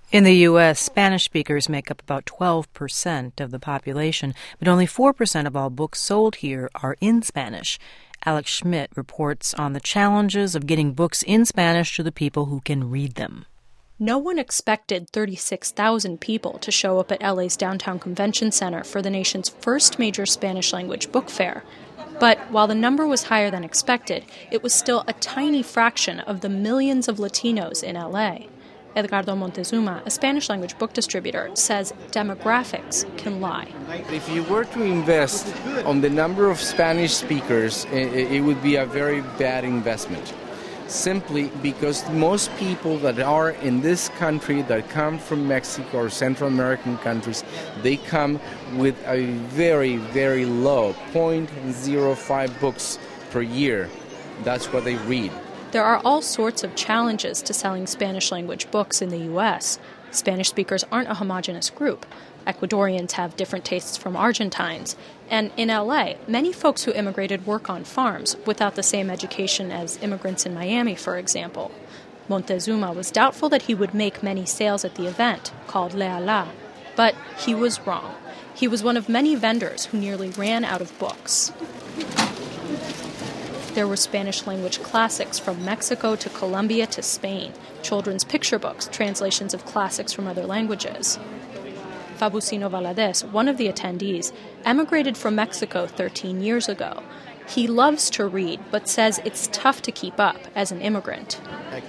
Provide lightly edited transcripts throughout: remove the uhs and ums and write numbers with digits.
In the U.S., Spanish speakers make up about 12% of the population, but only 4% of all books sold here are in Spanish. Alex Schmidt reports on the challenges of getting books in Spanish to the people who can read them. No one expected 36,000 people to show up at LA's downtown convention center for the nation's first major Spanish-language book fair. But while the number was higher than expected, it was still a tiny fraction of the millions of Latinos in LA. Edgardo Montezuma, a Spanish-language book distributor, says demographics can lie. If you were to invest on the number of Spanish speakers, it would be a very bad investment. Simply because most people that are in this country that come from Mexico or Central American countries, they come with a very, very low 0.05 books per year. That's what they read. There are all sorts of challenges to selling Spanish-language books in the U.S. Spanish speakers aren't a homogenous group. Ecuadorians have different tastes from Argentines. And in L.A., many folks who immigrated work on farms without the same education as immigrants in Miami, for example. Montezuma was doubtful that he would make many sales at the event, called Leala. But he was wrong. He was one of many vendors who nearly ran out of books. There were Spanish-language classics from Mexico to Colombia to Spain, children's picture books, translations of classics from other languages. Fabusino Valadez, one of the attendees, emigrated from Mexico 13 years ago. He loves to read, but says it's tough to keep up as an immigrant.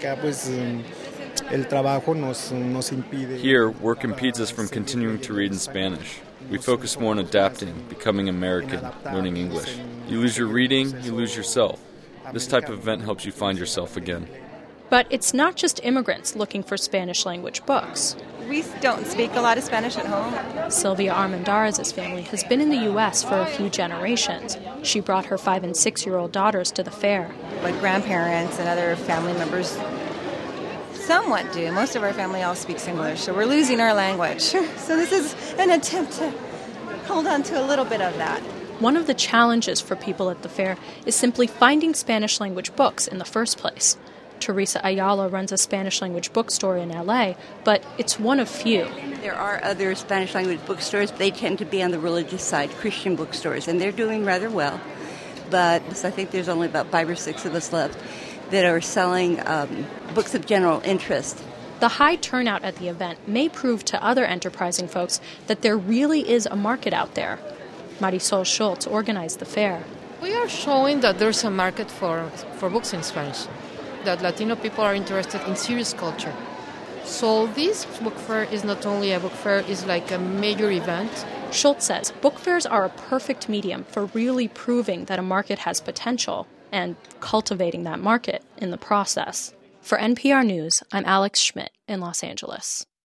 Here, work impedes us from continuing to read in Spanish. We focus more on adapting, becoming American, learning English. You lose your reading, you lose yourself. This type of event helps you find yourself again. But it's not just immigrants looking for Spanish-language books. We don't speak a lot of Spanish at home. Sylvia Armendariz' family has been in the U.S. for a few generations. She brought her 5- and 6-year-old daughters to the fair. My grandparents and other family members somewhat do. Most of our family all speaks English, so we're losing our language. So this is an attempt to hold on to a little bit of that. One of the challenges for people at the fair is simply finding Spanish-language books in the first place. Teresa Ayala runs a Spanish-language bookstore in L.A., but it's one of few. There are other Spanish-language bookstores. They tend to be on the religious side, Christian bookstores, and they're doing rather well. But I think there's only about 5 or 6 of us left that are selling books of general interest. The high turnout at the event may prove to other enterprising folks that there really is a market out there. Marisol Schultz organized the fair. We are showing that there's a market for books in Spanish, that Latino people are interested in serious culture. So this book fair is not only a book fair, it's like a major event. Schultz says book fairs are a perfect medium for really proving that a market has potential and cultivating that market in the process. For NPR News, I'm Alex Schmidt in Los Angeles.